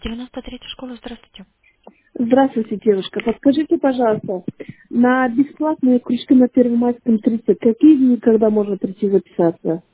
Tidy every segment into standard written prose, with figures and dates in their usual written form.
93-я школа, здравствуйте. Здравствуйте, девушка. Подскажите, пожалуйста, на бесплатные кружки на Первомайском 30, какие дни, когда можно прийти записаться?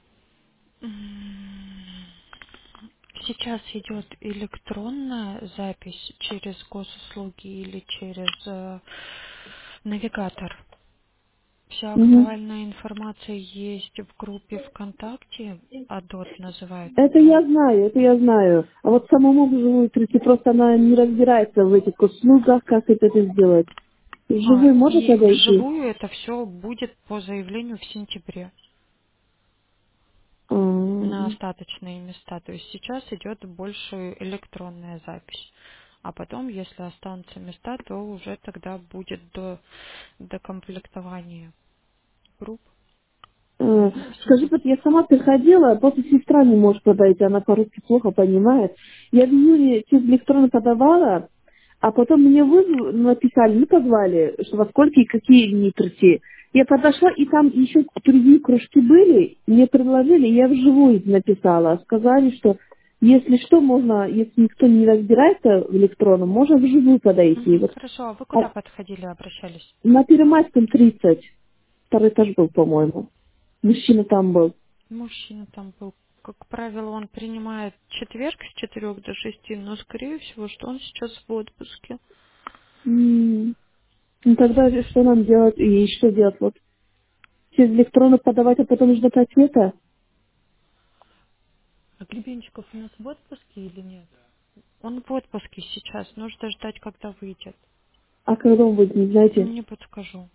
М, Сейчас идет электронная запись через госуслуги или через навигатор. Вся Мгм. актуальная информация есть в группе ВКонтакте, АДОТ Это называется. я знаю, это я знаю. А вот самому вживую прийти, просто она не разбирается в этих услугах, как это сделать. Вживую можно И подойти? вживую это все будет по заявлению в сентябре на М, остаточные места. То есть сейчас идет больше электронная запись. А потом, если останутся места, то уже тогда будет до комплектования групп э, в Скажи, вот сентябре. я сама приходила, просто сестра не может подойти, она по-русски плохо понимает. Я в июне через электронно подавала, а потом мне написали, ну, позвали, что во сколько и какие дни прийти. Я подошла, и там еще другие кружки были, мне предложили, я вживую написала. Сказали, что если что, можно, если никто не разбирается в электронном, можно вживую подойти. Мгм, Вот, хорошо, а вы а куда подходили, обращались? на Первомайском 30, второй этаж был, по-моему. Мужчина там был. Мужчина там был. Как правило, он принимает четверг с 4 до 6, но, скорее всего, что он сейчас в отпуске. М, Ну тогда что нам делать и что делать? Вот через электронно подавать, а потом ждать ответа? А Гребенщиков у нас в отпуске или нет? Он в отпуске сейчас. Нужно ждать, когда выйдет. А когда он будет, не знаете? Не подскажу.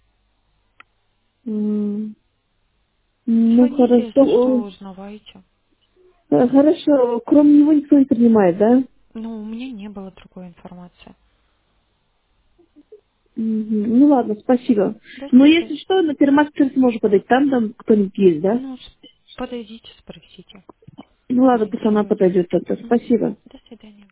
М, Ну Звоните, хорошо. если что, узнавайте. Хорошо, кроме него никто не принимает, да? Ну, у меня не было другой информации. Мгм. Ну ладно, спасибо. До Но свидания. если что, на Первомайский сможешь подать, там кто-нибудь есть, да? Ну, подойдите, спросите. Ну ладно, пусть она Сориентируйтесь. подойдет тогда. Мгм. Спасибо. До свидания.